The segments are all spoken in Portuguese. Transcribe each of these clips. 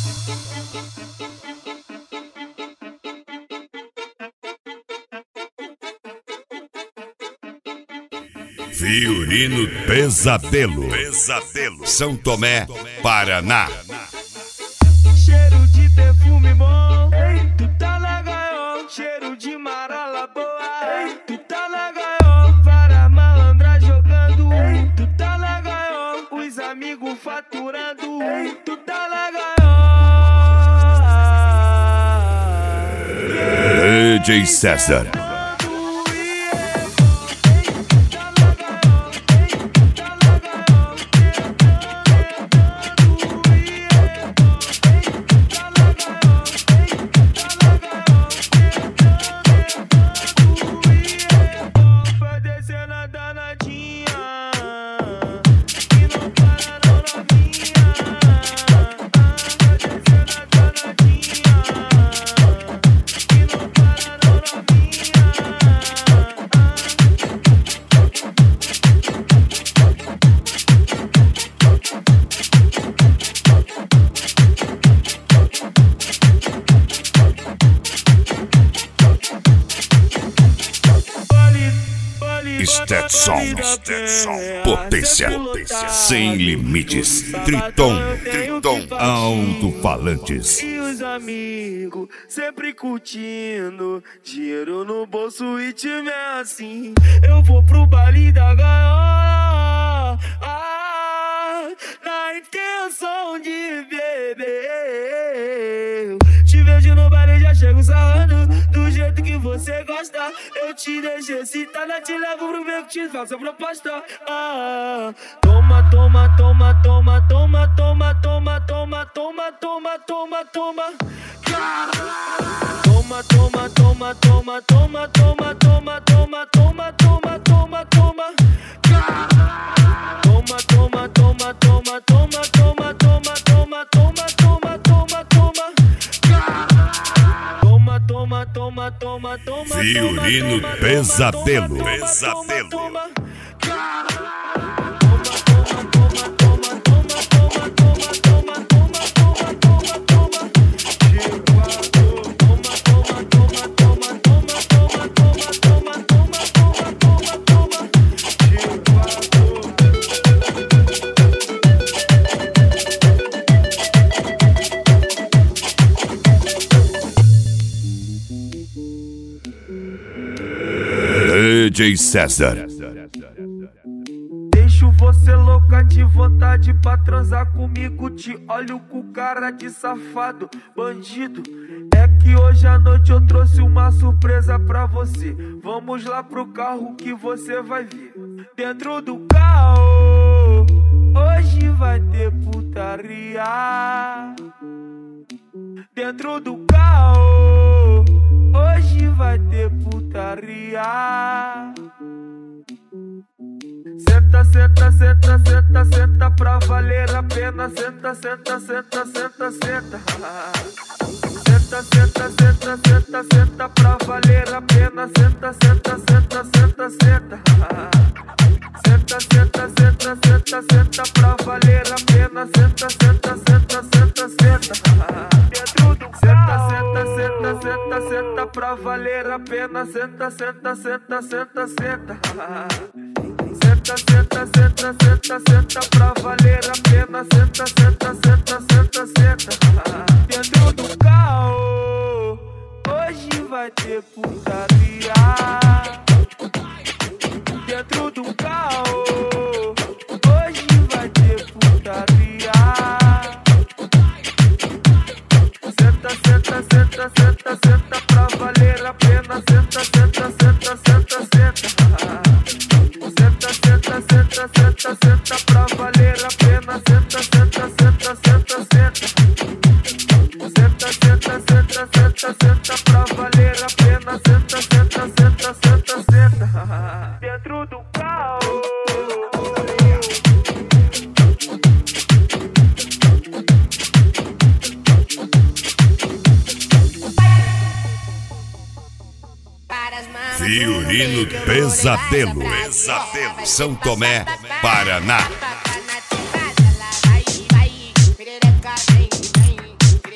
Fiorino Pesadelo, São Tomé, Paraná. Cheiro de perfume bom, ei, tu tá na gaiola. Cheiro de marala boa, ei, tu tá na gaiola. Para malandra jogando, ei, tu tá na gaiola. Os amigos faturando, ei, tu tá na gaiola. DJ César. Stetson, potência sem limites. Triton, alto-falantes. E os amigos sempre curtindo, dinheiro no bolso e time é assim. Eu vou pro baile da gaiola, na intenção de beber. Te vejo no baile, já chego sarrando do jeito que você gosta. Eu te deixo excitada, te levo pro meio que te faço a proposta. Toma, toma, toma, toma, toma, toma, toma, toma, toma, toma, toma, toma. Toma, toma, toma, toma, toma, toma, toma, toma, toma, toma, toma, toma. Toma, toma, toma, toma, toma, toma, toma, toma, toma, toma, toma, toma. Toma, toma, toma, toma. Fiorino Pesadelo. DJ César. Deixo você louca de vontade pra transar comigo. Te olho com cara de safado, bandido. É que hoje à noite eu trouxe uma surpresa pra você. Vamos lá pro carro que você vai ver. Dentro do carro hoje vai ter putaria. Dentro do carro hoje vai ter putaria. Senta, senta, senta, senta, senta pra valer a pena. Senta, senta, senta, senta, senta. Senta, senta, senta, senta, senta pra valer a pena. Senta, senta, senta, senta, senta. Senta, senta, senta, senta, senta pra valer a pena. Senta, senta, senta, senta, senta. Dentro do senta, senta, senta, senta, senta pra valer a pena. Senta, senta, senta, senta, senta. Senta, senta, senta, senta, senta pra valer a pena. Senta, senta, senta, senta, senta. Dentro do carro hoje vai ter putaria. Dentro do carro hoje vai ter putaria. Senta, senta, senta, senta, senta pra valer a pena. Senta, senta, senta, senta, senta. Senta, senta, senta, senta, senta pra valer a pena. Senta, senta, senta, senta, senta. Senta, senta, senta, senta, senta pra valer a pena. Senta, senta, senta, senta, senta. Dentro do carro. Fiorino Pesadelo, São Tomé, Paraná.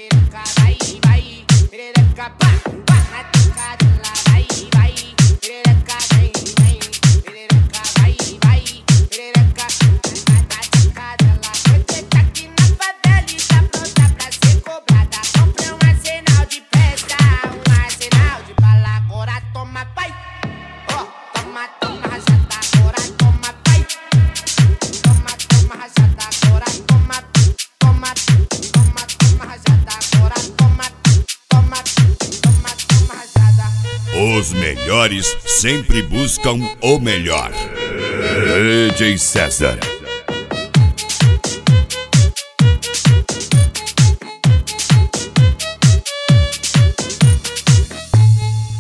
melhores sempre buscam o melhor. DJ César.